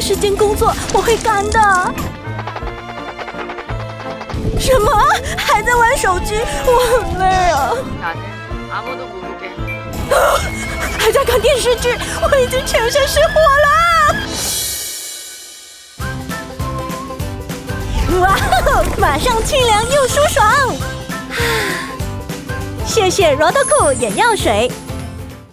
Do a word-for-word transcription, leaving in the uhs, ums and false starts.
时间工作，我会干的。什么？还在玩手机？我很累啊。啊，还在看电视剧，我已经全身是火了。哇哦，马上清凉又舒爽。谢谢 Rodoco 眼药水。